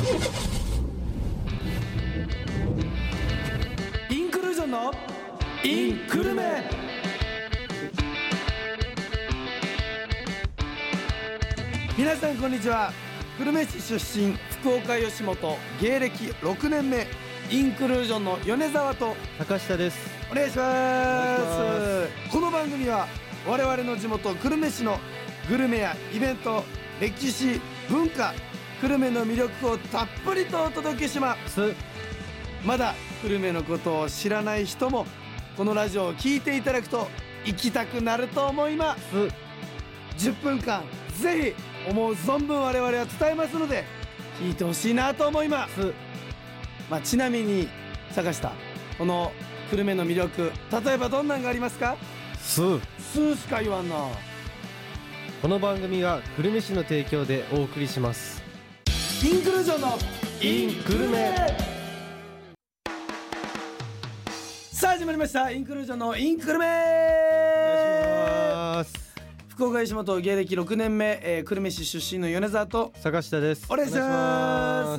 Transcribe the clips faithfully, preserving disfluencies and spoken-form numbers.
インクルージョンのインクルメ。皆さんこんにちは。久留米市出身、福岡吉本、芸歴ろくねんめ、インクルージョンの米沢と高下です。 お願いします。この番組は我々の地元久留米市のグルメやイベント、歴史、文化、久留米の魅力をたっぷりとお届けします。まだ久留米のことを知らない人もこのラジオを聞いていただくと行きたくなると思います。じゅっぷんかんぜひ思う存分我々は伝えますので聞いてほしいなと思います。まあ、ちなみに坂下、この久留米の魅力、例えばどんなんがありますか？ スースーしか言わんな。 この番組は久留米市の提供でお送りします。 インクルージョンのインクルメ。 さあ始まりました、インクルージョンのインクルメ。 お願いします。 福岡吉本芸歴ろくねんめ、えー、久留米市出身の米沢と坂下です。 お願いします。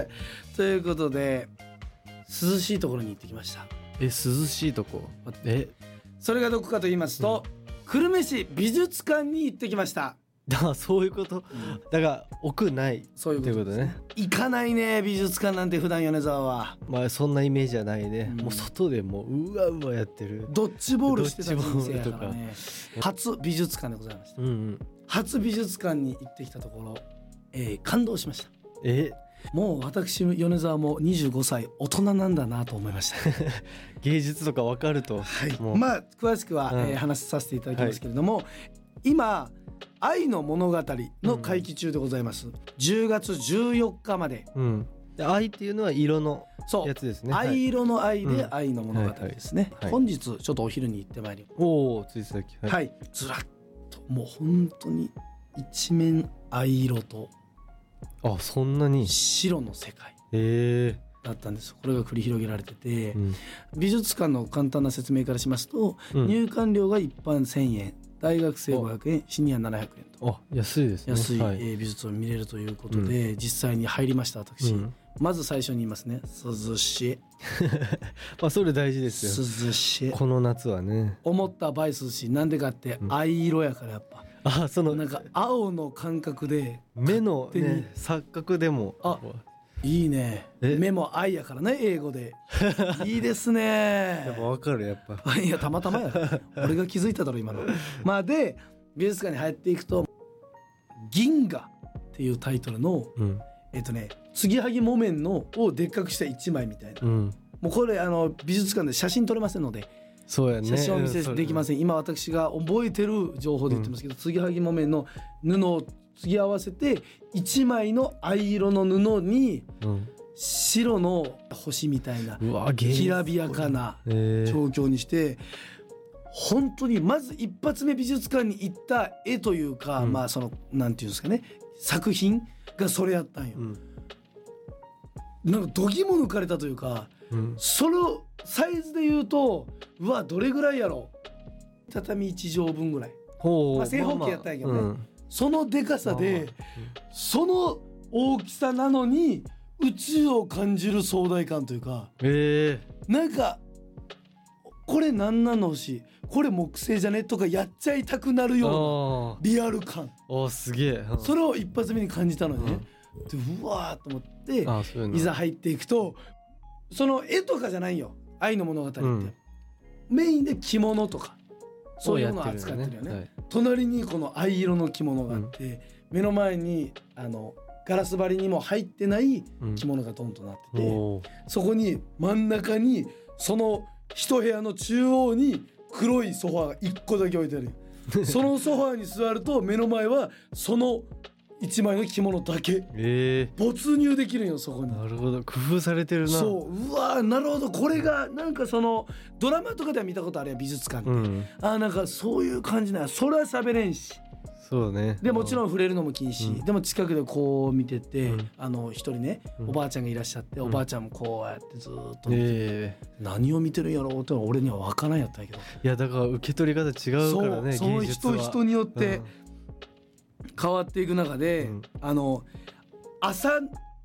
ということで涼しいところに行ってきました。 え、涼しいとこ。え、 それがどこかと言いますと、うん、久留米市美術館に行ってきました。 だ、そういうこと、うん、だから屋内、 そういうことですね。行かないね、美術館なんて普段米沢は。 まあそんなイメージはないね、うん、もう外でもううわうわやってる、 ドッジボールしてた人生やからね。初美術館でございました、うんうん、初美術館に行ってきたところ、えー、感動しました。 えもう私米沢もにじゅうごさい大人なんだなと思いました芸術とか分かると、 はい、まあ詳しくは、うん、えー、話させていただきますけれども、はい、今愛の物語の会期中でございます、うん、じゅうがつじゅうよっかまで、うん、 で愛っていうのは色のやつですね。 藍色の愛で愛の物語ですね、はいはい、本日ちょっとお昼に行ってまいります。 おお、ついさっき、 はい、はい、ずらっともう本当に一面藍色と、 あ、そんなに白の世界だったんです、えー、これが繰り広げられてて、うん、美術館の簡単な説明からしますと、うん、入館料が一般せんえん、大学生ごひゃくえん、シニアななひゃくえんと、 あ、安いですね。 安い、 はい、 えー、美術を見れるということで、うん、実際に入りました私、うん、まず最初に言いますね、涼しいまあそれ大事ですよ、 涼しい。 この夏はね、 思った倍涼しい。なんでかって藍色やからやっぱ、 あ、そのなんか青の感覚で目の、ね、錯覚でも、 あ、いいね、目も愛やからね、英語でいいですね。 やっぱ分かる、やっぱいや、たまたまや俺が気づいただろ今のまあで美術館に入っていくと、銀河っていうタイトルの、うん、えっとね継ぎはぎ木綿のをでっかくした一枚みたいな、うん、もうこれあの美術館で写真撮れませんので、 そうやね、 写真を見せできません。今私が覚えてる情報で言ってますけど、継ぎはぎ木綿の布を継ぎ合わせて一枚の藍色の布に白の星みたいなきらびやかな状況にして、本当にまず一発目美術館に行った絵というか、うん、まあそのなんていうんですかね、作品がそれやったんよ、うん、なんか度肝抜かれたというか、うん、そのサイズで言うと、うわどれぐらいやろう、畳いちじょうぶんぐらい、まあ、正方形やったんやけどね、まあまあ、うん、そのでかさで、まあまあ、うん、その大きさなのに宇宙を感じる壮大感というか、えー、なんかこれなんなの星、これ木星じゃねとかやっちゃいたくなるようなリアル感、 おすげえ、うん、 それを一発目に感じたのね、うん、でうわーと思って、ああ、いざ入っていくと、その絵とかじゃないよ、愛の物語って、うん、メインで着物とかそういうのを扱ってるよね、はい、隣にこの藍色の着物があって、うん、目の前にあのガラス張りにも入ってない着物がドンとなってて、うん、そこに真ん中にその一部屋の中央に黒いソファーが一個だけ置いてあるそのソファーに座ると目の前はその一枚の着物だけ、えー、没入できるよそこに。 なるほど、工夫されてるな。 そう、うわなるほど、これがなんかそのドラマとかでは見たことあるやん、美術館で、うん、あなんかそういう感じな、それは喋れんし、 そうね、 でもちろん触れるのも禁止、うん、でも近くでこう見てて、うん、あの一人ね、 うん、 おばあちゃんがいらっしゃって、うん、おばあちゃんもこうやってずっと見て、 えー、何を見てるんやろうって俺には分からんやったんやけど、 いやだから受け取り方違うからね、 そう、 芸術はその人人によって変わっていく中で、うん、あの朝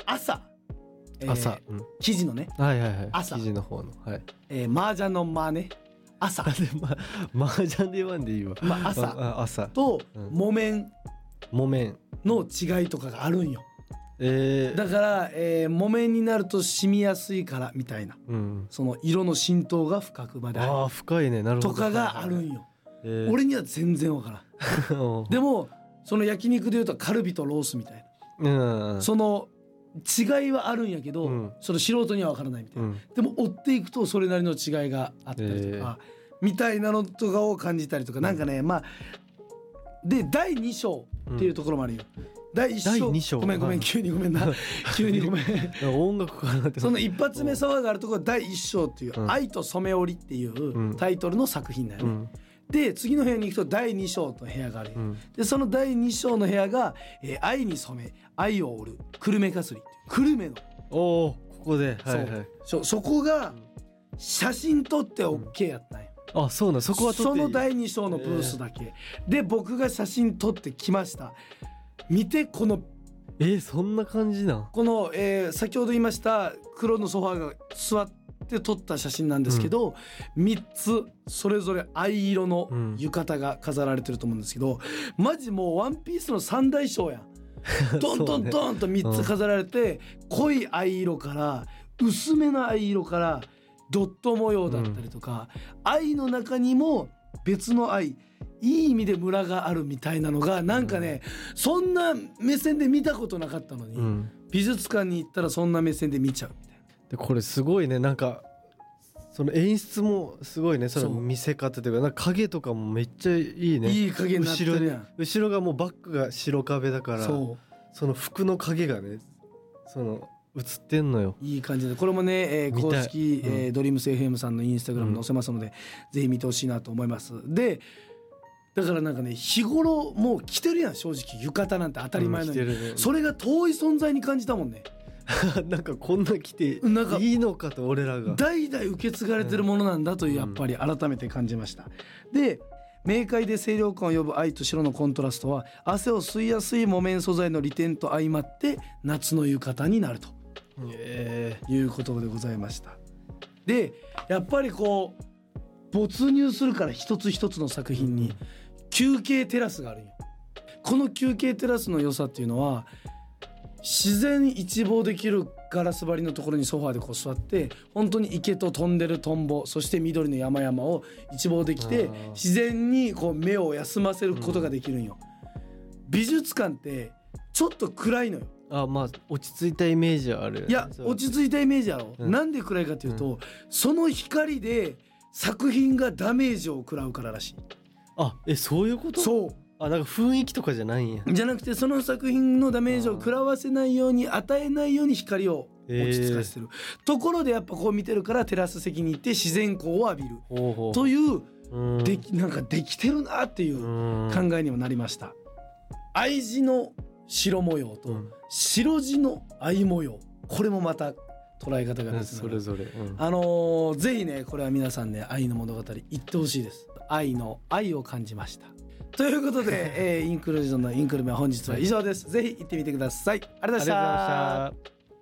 朝、 えー、朝、 うん、生地のね、 はいはいはい、 朝生地の方の、はい、 えー、麻雀の間ね、朝ま、麻雀で言わんでいいわ、 まあ、朝あ朝と木綿木綿の違いとかがあるんよ、 えー、 だから、えー、木綿になると染みやすいからみたいな、うん、その色の浸透が深くまである、 あ深いね、なるほど、 とかがあるんよ、 えー、 俺には全然わからんでもその焼肉でいうとカルビとロースみたいな、うん、その違いはあるんやけど、うん、その素人にはわからないみたいな、うん、でも追っていくとそれなりの違いがあったりとか、えー、みたいなのとかを感じたりとか、なんかね、まあでだいに章っていうところもあるよ、うん、だいいち章、章ごめんごめん急にごめんな急にごめん音楽かなって、 その一発目騒があるところだいいち章っていう、うん、愛と染め織りっていうタイトルの作品だよね、うん、で次の部屋に行くとだいに章の部屋がある、うん、でそのだいに章の部屋が、えー、愛に染め愛を織る久留米かすり、久留米のおおここで、はいはい、 そ, そこが写真撮って OK やったんよ、 うん、あそうな、そこは撮っていい、 そのだいに章のブースだけ、えー、で僕が写真撮ってきました。見てこのえー、そんな感じな、 この、えー、先ほど言いました黒のソファーが座って撮った写真なんですけど、うん、みっつそれぞれ藍色の浴衣が飾られてると思うんですけど、うん、マジもうワンピースの三大章やんドンドンドンとみっつ飾られて、うん、濃い藍色から薄めの藍色からドット模様だったりとか、うん、藍の中にも別の藍、いい意味でムラがあるみたいなのがなんかね、うん、そんな目線で見たことなかったのに、うん、美術館に行ったらそんな目線で見ちゃうみたいな。 でこれすごいね、なんかその演出もすごいね、その見せ方というか、なんか影とかもめっちゃいいね、 いい影になってるやん。 後ろがもうバックが白壁だから、そう、その服の影がねその映ってんのよ、 いい感じで、これもね、えー、公式、うんえー、ドリームス エフエム さんのインスタグラム載せますので、うん、ぜひ見てほしいなと思います。でだからなんかね、日頃もう着てるやん、正直浴衣なんて当たり前のに、うんね、それが遠い存在に感じたもんねなんかこんな着ていいのかと、俺らが代々受け継がれてるものなんだという、やっぱり改めて感じました。で明快で清涼感を呼ぶ藍と白のコントラストは汗を吸いやすい木綿素材の利点と相まって夏の浴衣になると、えー、いうことでございました。でやっぱりこう没入するから一つ一つの作品に休憩テラスがあるんよ。この休憩テラスの良さっていうのは、自然一望できるガラス張りのところにソファーでこう座って、本当に池と飛んでるトンボ、そして緑の山々を一望できて、自然にこう目を休ませることができるんよ、うん、美術館ってちょっと暗いのよ。 あ、まあ落ち着いたイメージはある。 いや落ち着いたイメージある、うん、なんで暗いかっていうと、うん、その光で作品がダメージを食らうかららしい。 あ、え、そういうこと？ そう。 あ、なんか雰囲気とかじゃないんや。 じゃなくて、その作品のダメージを食らわせないように、与えないように光を落ち着かせてる、えー、ところでやっぱこう見てるから、テラス席に行って自然光を浴びるほうほうという、うんできなんかできてるなっていう考えにもなりました。藍地の白模様と白地の藍模様、これもまた捉え方がですね、 それぞれ、うん、 あのー、ぜひね、これは皆さんね、愛の物語行ってほしいです。愛の愛を感じましたということで、えー、インクルージョンのインクルメは本日は以上です、はい、ぜひ行ってみてください。ありがとうございま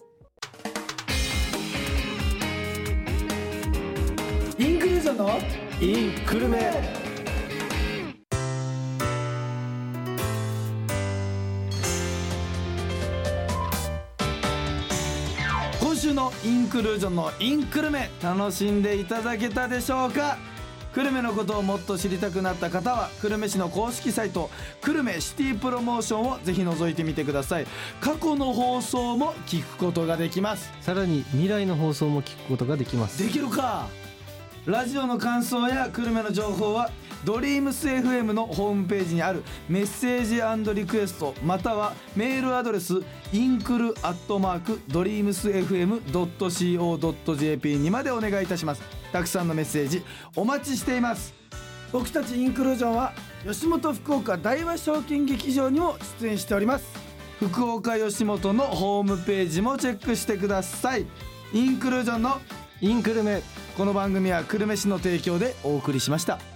した。インクルージョンのインクルメ。 今週のインクルージョンのインクルメ、楽しんでいただけたでしょうか。久留米のことをもっと知りたくなった方は、久留米市の公式サイト久留米シティプロモーションをぜひ覗いてみてください。過去の放送も聞くことができます。 さらに未来の放送も聞くことができます。 できるか。ラジオの感想や久留米の情報はドリームス エフエム のホームページにあるメッセージ&リクエスト、またはメールアドレスインクルアットマークドリームスエフエムドットコードットジェーピー にまでお願いいたします。たくさんのメッセージお待ちしています。僕たちインクルージョンは吉本福岡大和証券劇場にも出演しております。福岡吉本のホームページもチェックしてください。インクルージョンのインクルメ、 この番組は久留米市の提供でお送りしました。